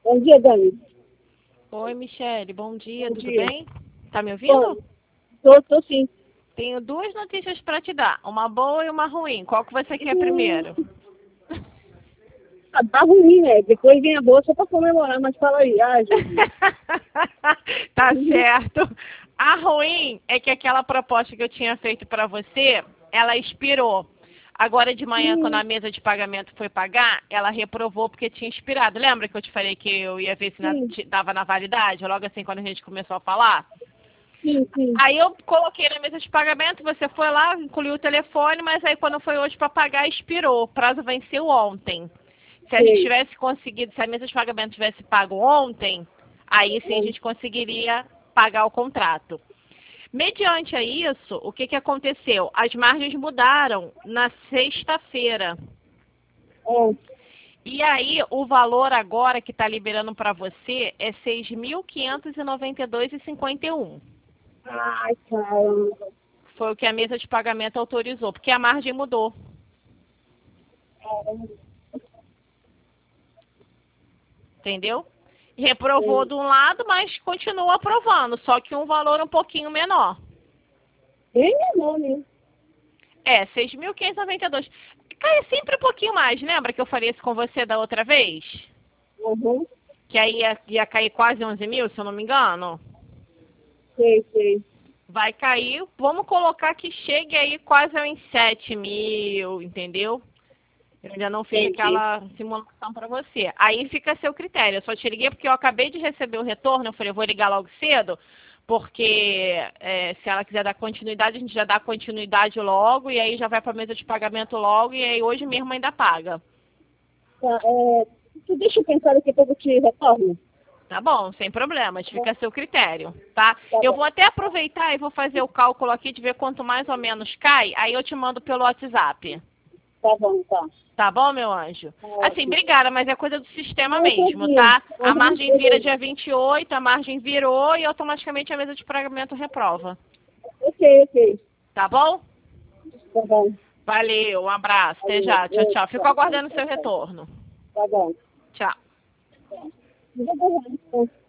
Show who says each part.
Speaker 1: Bom dia, Dani.
Speaker 2: Oi, Michele, bom dia,
Speaker 1: Bom
Speaker 2: tudo
Speaker 1: dia.
Speaker 2: bem? Tá me ouvindo?
Speaker 1: Bom, tô sim.
Speaker 2: Tenho duas notícias para te dar, uma boa e uma ruim. Qual que você quer primeiro?
Speaker 1: Tá ruim, né? Depois vem a boa só pra comemorar, mas fala aí. Ah, Jesus.
Speaker 2: Tá certo. A ruim é que aquela proposta que eu tinha feito para você, ela expirou. Agora de manhã, quando a mesa de pagamento foi pagar, ela reprovou porque tinha expirado. Lembra que eu te falei que eu ia ver
Speaker 1: Sim,
Speaker 2: se dava na validade? Logo assim, quando a gente começou a falar?
Speaker 1: sim.
Speaker 2: Aí eu coloquei na mesa de pagamento, você foi lá, incluiu o telefone, mas aí quando foi hoje para pagar, expirou. O prazo venceu ontem. Se a gente
Speaker 1: Sei.
Speaker 2: tivesse conseguido, se a mesa de pagamento tivesse pago ontem, aí sim a gente conseguiria pagar o contrato. Mediante a isso, o que aconteceu? As margens mudaram na sexta-feira.
Speaker 1: É.
Speaker 2: E aí, o valor agora que está liberando para você é 6.592,51.
Speaker 1: Ai, caramba.
Speaker 2: Foi o que a mesa de pagamento autorizou, porque a margem mudou. Entendeu? Reprovou de um lado, mas continua aprovando, só que um valor um pouquinho menor.
Speaker 1: Bem menor, né?
Speaker 2: É, 6.592. Cai sempre um pouquinho mais, lembra que eu falei isso com você da outra vez?
Speaker 1: Uhum.
Speaker 2: Que aí ia cair quase 11 mil, se eu não me engano?
Speaker 1: Sei.
Speaker 2: Vai cair, vamos colocar que chegue aí quase aos 7 mil, entendeu? Eu ainda não fiz
Speaker 1: Entendi.
Speaker 2: aquela simulação para você. Aí fica a seu critério. Eu só te liguei porque eu acabei de receber o retorno. Eu falei, eu vou ligar logo cedo, porque se ela quiser dar continuidade, a gente já dá continuidade logo, e aí já vai para a mesa de pagamento logo, e aí hoje mesmo ainda paga.
Speaker 1: Tá, tu deixa eu pensar daqui a pouco eu te retorno.
Speaker 2: Tá bom, sem problemas, fica a seu critério, tá?
Speaker 1: Tá
Speaker 2: Eu
Speaker 1: bom.
Speaker 2: vou até aproveitar e vou fazer o cálculo aqui de ver quanto mais ou menos cai, aí eu te mando pelo WhatsApp.
Speaker 1: Tá bom, tá.
Speaker 2: Tá bom, meu anjo?
Speaker 1: Tá
Speaker 2: Assim,
Speaker 1: ótimo.
Speaker 2: obrigada, mas é coisa do sistema
Speaker 1: Não,
Speaker 2: mesmo,
Speaker 1: tranquilo.
Speaker 2: tá? A
Speaker 1: Uhum,
Speaker 2: margem vira
Speaker 1: beleza.
Speaker 2: dia 28, a margem virou e automaticamente a mesa de pagamento reprova.
Speaker 1: Ok.
Speaker 2: Tá bom?
Speaker 1: Tá bom.
Speaker 2: Valeu, um abraço, até
Speaker 1: Valeu.
Speaker 2: já. Tchau, tchau. Fico aguardando o seu
Speaker 1: Tchau.
Speaker 2: retorno.
Speaker 1: Tá bom.
Speaker 2: Tchau.
Speaker 1: Tá.